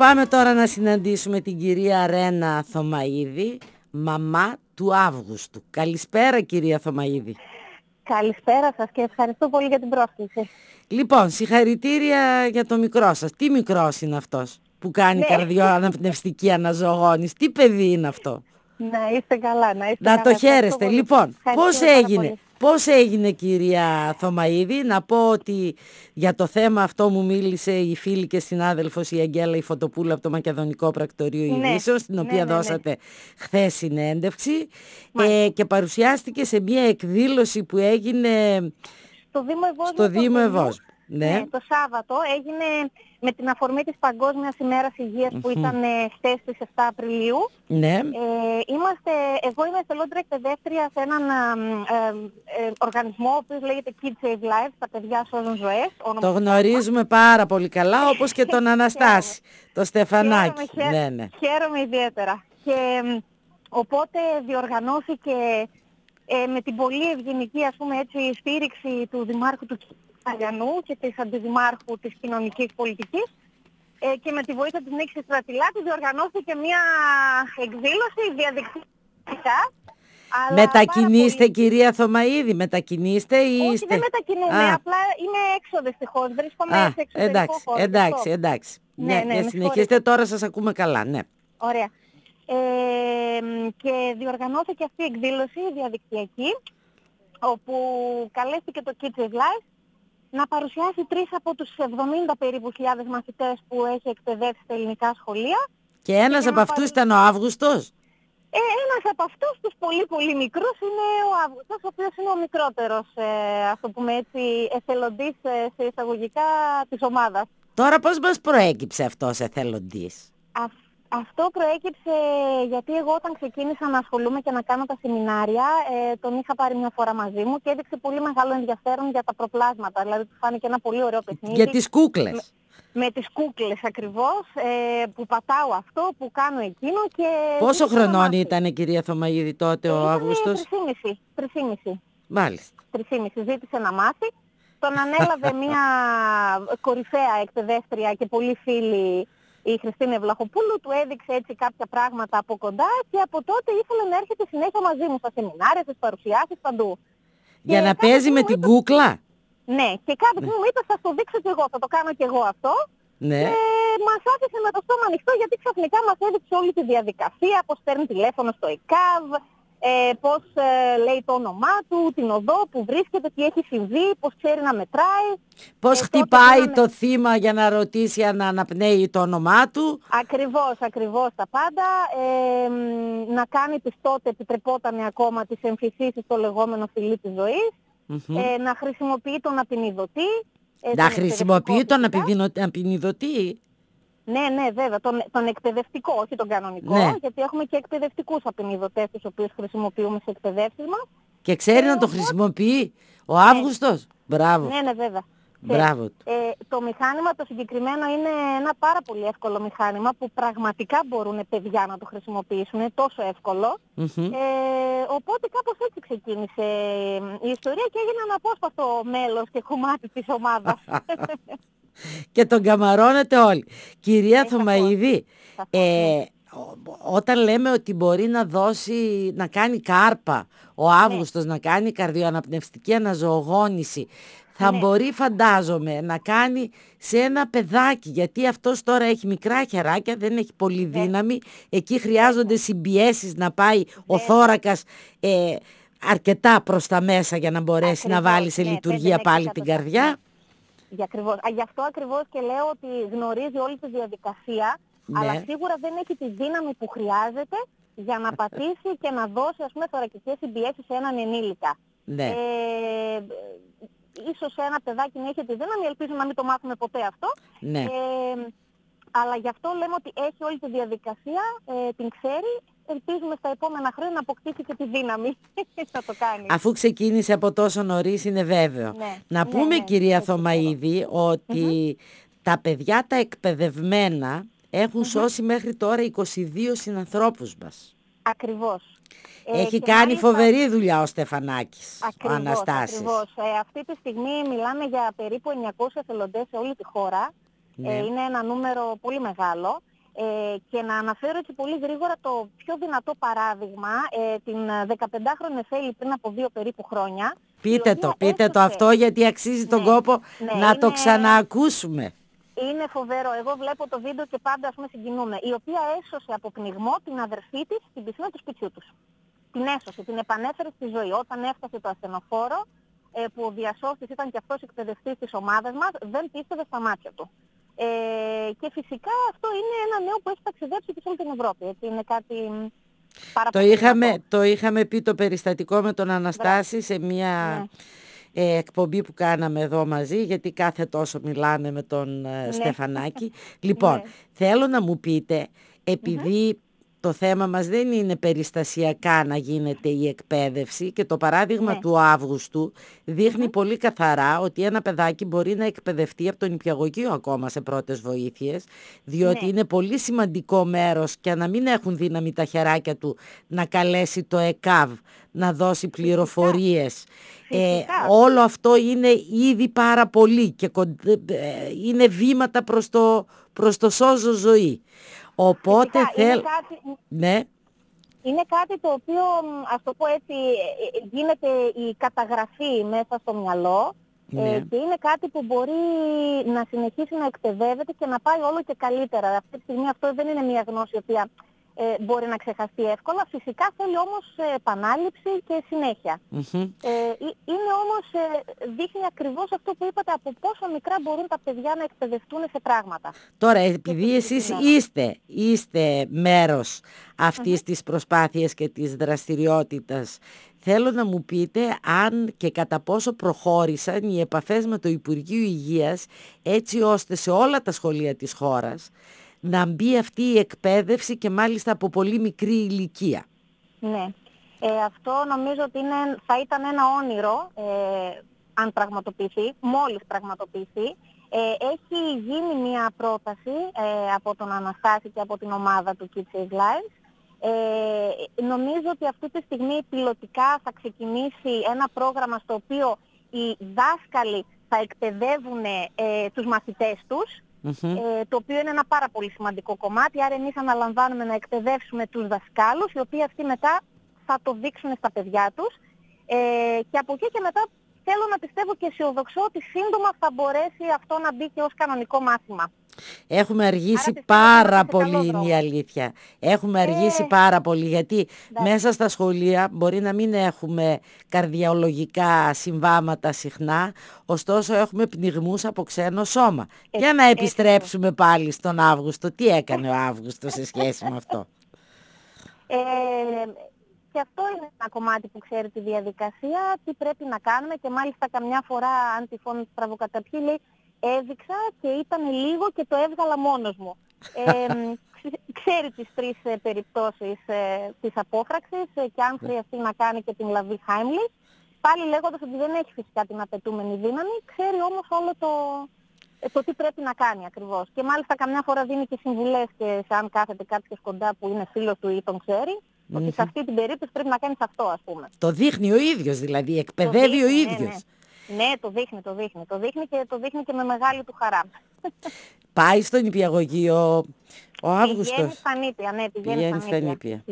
πάμε τώρα να συναντήσουμε την κυρία Ρένα Θωμαίδη, μαμά του Αύγουστου. Καλησπέρα κυρία Θωμαίδη. Καλησπέρα σας και ευχαριστώ πολύ για την πρόσκληση. Λοιπόν, συγχαρητήρια για το μικρό σας. Τι μικρός είναι αυτός που κάνει καρδιοαναπνευστική αναζωογόνηση? Τι παιδί είναι αυτό? Να είστε καλά, να είστε καλά. καλά. Το χαίρεστε. Λοιπόν, πώς έγινε κυρία Θωμαίδη? Να πω ότι για το θέμα αυτό μου μίλησε η φίλη και συνάδελφος η Αγγέλα η Φωτοπούλου από το Μακεδονικό Πρακτορείο Ειδήσεων, στην οποία δώσατε χθες συνέντευξη και παρουσιάστηκε σε μια εκδήλωση που έγινε στο Δήμο Ευόσμου. Ναι, το Σάββατο έγινε με την αφορμή της Παγκόσμιας ημέρας Υγείας που ήταν στις 7 Απριλίου. Ναι. Εγώ είμαι εθελόντρια εκπαιδεύτρια σε έναν οργανισμό ο οποίος λέγεται Kids Save Lives, τα παιδιά σώζουν ζωές. Το γνωρίζουμε πάρα πολύ καλά, όπως και τον Αναστάση, το Στεφανάκη. Χαίρομαι ιδιαίτερα. Και οπότε διοργανώθηκε με την πολύ ευγενική στήριξη του Δημάρχου του Αγιανού και της Αντιδημάρχου της Κοινωνικής Πολιτικής και με τη βοήθεια της Νίκης Στρατιλάτη διοργανώθηκε μια εκδήλωση διαδικτυακά. Μετακινήστε κυρία Θωμαίδη, μετακινήστε ή είστε? Όχι, δεν μετακινούμε, απλά είμαι έξω δυστυχώς, βρίσκομαι σε εξωτερικό χώρο. Εντάξει. Ναι, συνεχίστε, τώρα σας ακούμε καλά, ναι. Ωραία. Και διοργανώθηκε αυτή η εκδήλωση διαδικτυακή, όπου καλέστηκε το Kids Save Lives να παρουσιάσει 3 από τους 70 περίπου χιλιάδες μαθητές που έχει εκπαιδεύσει στα ελληνικά σχολεία. Και ένας από αυτούς ήταν ο Αύγουστος? Ένας από αυτούς τους πολύ πολύ μικρούς είναι ο Αύγουστος, ο οποίος είναι ο μικρότερος, ας το πούμε έτσι, εθελοντής σε εισαγωγικά της ομάδας. Τώρα πώς μας προέκυψε αυτός εθελοντής? Αυτό προέκυψε γιατί εγώ όταν ξεκίνησα να ασχολούμαι και να κάνω τα σεμινάρια, τον είχα πάρει μια φορά μαζί μου και έδειξε πολύ μεγάλο ενδιαφέρον για τα προπλάσματα. Δηλαδή του φάνηκε ένα πολύ ωραίο παιχνίδι. Για τις κούκλες. Με τις κούκλες ακριβώς, που πατάω αυτό, που κάνω εκείνο και... Πόσο χρονών ήταν κυρία Θωμαίδη τότε ο Αύγουστος? 3,5. Μάλιστα. 3,5 ζήτησε να μάθει. Τον ανέλαβε μια κορυφαία εκπαιδεύτρια και πολύ φίλη, η Χριστίνα Ευλαχοπούλου, του έδειξε έτσι κάποια πράγματα από κοντά και από τότε ήθελε να έρχεται συνέχεια μαζί μου στα σεμινάρια, στις παρουσιάσεις, παντού. Για να παίζει με την κούκλα? Ναι, και κάποια μου είπε θα το δείξω κι εγώ, θα το κάνω κι εγώ αυτό. Ναι. Και μας άφησε με το στόμα ανοιχτό γιατί ξαφνικά μας έδειξε όλη τη διαδικασία, πώς παίρνει τηλέφωνο στο ΕΚΑΒ, πώς λέει το όνομά του, την οδό που βρίσκεται, τι έχει συμβεί, πώς ξέρει να μετράει. Πώς χτυπάει το θύμα για να ρωτήσει αν αναπνέει το όνομά του. Ακριβώς τα πάντα. Να κάνει τις τότε επιτρεπόταν ακόμα τις εμφυσίσεις στο λεγόμενο φιλί της ζωής. Να χρησιμοποιεί τον απεινιδωτή. Να χρησιμοποιεί τον απεινιδωτή. Ναι, βέβαια. Τον εκπαιδευτικό, όχι τον κανονικό, γιατί έχουμε και εκπαιδευτικούς απεινιδωτές τους οποίους χρησιμοποιούμε σε εκπαιδεύσεις μας. Και ξέρει να το χρησιμοποιεί ο Αύγουστος. Μπράβο. Ναι, βέβαια. Μπράβο. Το μηχάνημα το συγκεκριμένο είναι ένα πάρα πολύ εύκολο μηχάνημα που πραγματικά μπορούν παιδιά να το χρησιμοποιήσουν. Είναι τόσο εύκολο. Οπότε κάπως έτσι ξεκίνησε η ιστορία και έγινε ένα απόσπαστο μέλος και κομμάτι της ομάδας. Και τον καμαρώνετε όλοι. Κυρία Θωμαίδη, όταν λέμε ότι μπορεί να κάνει κάρπα ο Αύγουστος, να κάνει καρδιοαναπνευστική αναζωογόνηση, θα μπορεί φαντάζομαι να κάνει σε ένα παιδάκι, γιατί αυτός τώρα έχει μικρά χεράκια, δεν έχει πολύ δύναμη, εκεί χρειάζονται συμπιέσεις να πάει ο θώρακας αρκετά προς τα μέσα για να μπορέσει να βάλει σε λειτουργία πάλι την καρδιά. Γι' αυτό ακριβώς και λέω ότι γνωρίζει όλη τη διαδικασία, αλλά σίγουρα δεν έχει τη δύναμη που χρειάζεται για να πατήσει και να δώσει θωρακικές συμπιέσεις σε έναν ενήλικα. Ίσως ένα παιδάκι να έχει τη δύναμη, ελπίζω να μην το μάθουμε ποτέ αυτό. Αλλά γι' αυτό λέμε ότι έχει όλη τη διαδικασία, την ξέρει. Ελπίζουμε στα επόμενα χρόνια να αποκτήσει και τη δύναμη να το κάνει. Αφού ξεκίνησε από τόσο νωρίς είναι βέβαιο. Να πούμε κυρία Θωμαίδη ότι τα παιδιά τα εκπαιδευμένα έχουν σώσει μέχρι τώρα 22 συνανθρώπους μας. Ακριβώς. Έχει κάνει φοβερή δουλειά ο Στεφανάκης, ο Αναστάσης. Ακριβώς. Αυτή τη στιγμή μιλάμε για περίπου 900 εθελοντές σε όλη τη χώρα. Είναι ένα νούμερο πολύ μεγάλο. Και να αναφέρω έτσι πολύ γρήγορα το πιο δυνατό παράδειγμα, την 15χρονη Εφέλη πριν από 2 περίπου χρόνια. Πείτε το αυτό, γιατί αξίζει τον κόπο να το ξαναακούσουμε. Είναι φοβερό. Εγώ βλέπω το βίντεο και πάντα συγκινούμε. Η οποία έσωσε από πνιγμό την αδερφή της στην πισίνα του σπιτιού τους. Την έσωσε, την επανέφερε στη ζωή. Όταν έφτασε το ασθενοφόρο, που ο διασώστης ήταν και αυτός εκπαιδευτής της ομάδας μας, δεν πίστευε στα μάτια του. Και φυσικά αυτό είναι ένα νέο που έχει ταξιδέψει και σε όλη την Ευρώπη. Έτσι, είναι κάτι πάρα πολύ δυνατό. Το είχαμε πει το περιστατικό με τον Αναστάση σε μια εκπομπή που κάναμε εδώ μαζί, γιατί κάθε τόσο μιλάμε με τον Στεφανάκη. Λοιπόν, θέλω να μου πείτε, επειδή το θέμα μας δεν είναι περιστασιακά να γίνεται η εκπαίδευση, και το παράδειγμα του Αύγουστου δείχνει πολύ καθαρά ότι ένα παιδάκι μπορεί να εκπαιδευτεί από το νηπιαγωγείο ακόμα σε πρώτες βοήθειες, διότι είναι πολύ σημαντικό μέρος, και να μην έχουν δύναμη τα χεράκια του να καλέσει το ΕΚΑΒ, να δώσει πληροφορίες. Όλο αυτό είναι ήδη πάρα πολύ και είναι βήματα προς το σώζω ζωή. Οπότε είναι κάτι το οποίο, ας το πω έτσι, γίνεται η καταγραφή μέσα στο μυαλό, και είναι κάτι που μπορεί να συνεχίσει να εκπαιδεύεται και να πάει όλο και καλύτερα. Αυτή τη στιγμή αυτό δεν είναι μια γνώση η οποία μπορεί να ξεχαστεί εύκολα. Φυσικά θέλει όμως επανάληψη και συνέχεια. Είναι όμως, δείχνει ακριβώς αυτό που είπατε, από πόσο μικρά μπορούν τα παιδιά να εκπαιδευτούν σε πράγματα. Τώρα, επειδή εσείς είστε μέρος αυτής της προσπάθειας και της δραστηριότητας, θέλω να μου πείτε αν και κατά πόσο προχώρησαν οι επαφές με το Υπουργείο Υγείας, έτσι ώστε σε όλα τα σχολεία της χώρας να μπει αυτή η εκπαίδευση, και μάλιστα από πολύ μικρή ηλικία. Ναι. Αυτό νομίζω ότι θα ήταν ένα όνειρο, αν πραγματοποιηθεί, μόλις πραγματοποιηθεί. Έχει γίνει μια πρόταση από τον Αναστάση και από την ομάδα του Kids Save Lives. Νομίζω ότι αυτή τη στιγμή πιλωτικά θα ξεκινήσει ένα πρόγραμμα στο οποίο οι δάσκαλοι θα εκπαιδεύουν τους μαθητές τους, το οποίο είναι ένα πάρα πολύ σημαντικό κομμάτι. Άρα εμείς αναλαμβάνουμε να εκπαιδεύσουμε τους δασκάλους, οι οποίοι αυτοί μετά θα το δείξουν στα παιδιά τους, και από εκεί και μετά θέλω να πιστεύω και αισιοδοξώ ότι σύντομα θα μπορέσει αυτό να μπει και ως κανονικό μάθημα. Έχουμε αργήσει πάρα πολύ, είναι η αλήθεια. Έχουμε αργήσει πάρα πολύ, γιατί μέσα στα σχολεία μπορεί να μην έχουμε καρδιολογικά συμβάματα συχνά, ωστόσο έχουμε πνιγμούς από ξένο σώμα. Για να επιστρέψουμε πάλι στον Αύγουστο. Τι έκανε ο Αύγουστος σε σχέση με αυτό? Και αυτό είναι ένα κομμάτι που ξέρει τη διαδικασία, τι πρέπει να κάνουμε, και μάλιστα καμιά φορά, αν τυχόν στραβοκαταπιεί, λέει, έδειξα και ήταν λίγο και το έβγαλα μόνος μου. Ξέρει τις 3 περιπτώσεις της απόφραξης, και αν χρειαστεί να κάνει και την λαβή Heimlich, πάλι λέγοντας ότι δεν έχει φυσικά την απαιτούμενη δύναμη, ξέρει όμως όλο το τι πρέπει να κάνει ακριβώς. Και μάλιστα καμιά φορά δίνει και συμβουλές, και αν κάθεται κάποιος κοντά που είναι φίλος του ή τον ξέρει, ότι σε αυτή την περίπτωση πρέπει να κάνεις αυτό, ας πούμε. Το δείχνει ο ίδιος, δηλαδή εκπαιδεύει ο ίδιος. Ναι, το δείχνει και το δείχνει και με μεγάλη του χαρά. Πάει στο νηπιαγωγείο ο Αύγουστος? Πηγαίνει στα νήπια, ναι, πηγαίνει στα νήπια.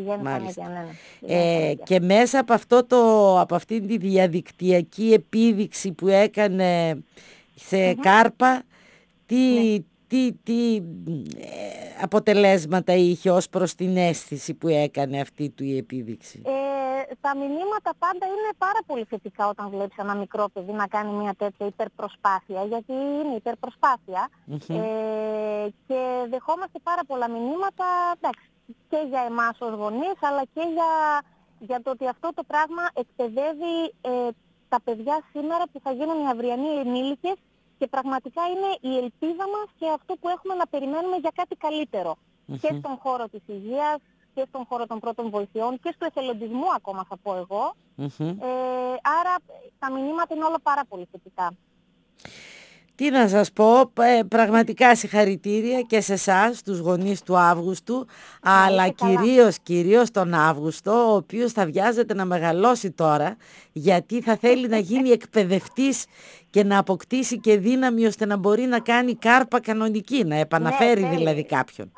Και μέσα από αυτή τη διαδικτυακή επίδειξη που έκανε σε κάρπα, τι αποτελέσματα είχε ως προς την αίσθηση που έκανε αυτή του η επίδειξη? Τα μηνύματα πάντα είναι πάρα πολύ θετικά όταν βλέπεις ένα μικρό παιδί να κάνει μια τέτοια υπερπροσπάθεια, γιατί είναι υπερπροσπάθεια, και δεχόμαστε πάρα πολλά μηνύματα, εντάξει, και για εμάς ως γονείς, αλλά και για το ότι αυτό το πράγμα εκπαιδεύει τα παιδιά σήμερα που θα γίνουν οι αυριανοί ενήλικες, και πραγματικά είναι η ελπίδα μας και αυτό που έχουμε να περιμένουμε για κάτι καλύτερο, και στον χώρο της υγείας, και στον χώρο των πρώτων βοηθειών, και στο εθελοντισμό ακόμα, θα πω εγώ. Άρα τα μηνύματα είναι όλα πάρα πολύ θετικά. Τι να σας πω, πραγματικά συγχαρητήρια και σε εσάς, τους γονείς του Αύγουστου, αλλά κυρίως τον Αύγουστο, ο οποίος θα βιάζεται να μεγαλώσει τώρα, γιατί θα θέλει να γίνει εκπαιδευτής και να αποκτήσει και δύναμη ώστε να μπορεί να κάνει κάρπα κανονική, να επαναφέρει δηλαδή κάποιον.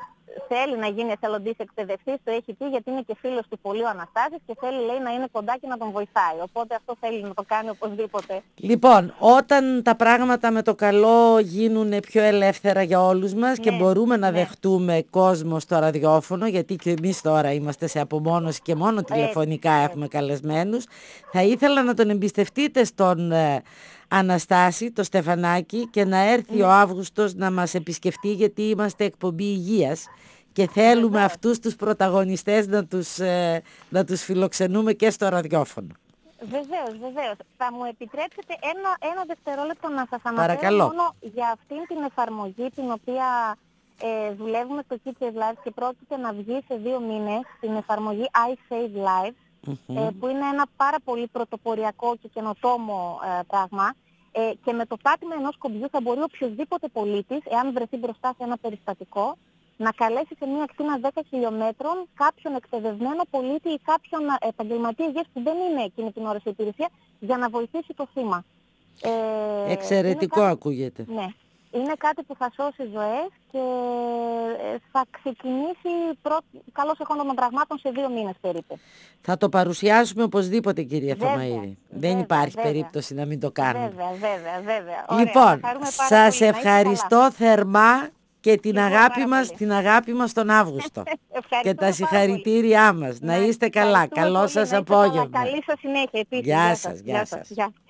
θέλει να γίνει εθελοντής εκπαιδευτής, το έχει πει, γιατί είναι και φίλος του πολύ ο Αναστάσης και θέλει, λέει, να είναι κοντά και να τον βοηθάει. Οπότε αυτό θέλει να το κάνει οπωσδήποτε. Λοιπόν, όταν τα πράγματα με το καλό γίνουν πιο ελεύθερα για όλους μας και μπορούμε να δεχτούμε κόσμο στο ραδιόφωνο, γιατί και εμείς τώρα είμαστε σε απομόνωση και μόνο τηλεφωνικά έχουμε καλεσμένους, θα ήθελα να τον εμπιστευτείτε στον Αναστάση, το Στεφανάκη, και να έρθει ο Αύγουστος να μας επισκεφτεί, γιατί είμαστε εκπομπή υγείας και θέλουμε αυτούς τους πρωταγωνιστές να τους φιλοξενούμε και στο ραδιόφωνο. Βεβαίως, βεβαίως. Θα μου επιτρέψετε ένα δευτερόλεπτο να σας αναφέρω. Παρακαλώ. Μόνο για αυτήν την εφαρμογή την οποία δουλεύουμε στο Kitchen Live και πρόκειται να βγει σε 2 μήνες, την εφαρμογή I Save Lives, που είναι ένα πάρα πολύ πρωτοποριακό και καινοτόμο πράγμα. Και με το πάτημα ενός κομπιού θα μπορεί οποιοδήποτε πολίτης, εάν βρεθεί μπροστά σε ένα περιστατικό, να καλέσει σε μια ακτίνα 10 χιλιόμετρων κάποιον εκπαιδευμένο πολίτη ή κάποιον επαγγελματία υγείας που δεν είναι εκείνη την ώρα σε υπηρεσία, για να βοηθήσει το θύμα. Εξαιρετικό ακούγεται. Ναι. Είναι κάτι που θα σώσει ζωές και θα ξεκινήσει καλώς εχόντων των πραγμάτων σε 2 μήνες περίπου. Θα το παρουσιάσουμε οπωσδήποτε, κυρία Θωμαΐδη. Δεν υπάρχει περίπτωση να μην το κάνουμε. Βέβαια. Λοιπόν, σας ευχαριστώ θερμά και την αγάπη μας τον Αύγουστο. Και τα συγχαρητήριά μας. Να είστε καλά. Καλό σας απόγευμα. Καλή σας συνέχεια επίσης. Γεια σας.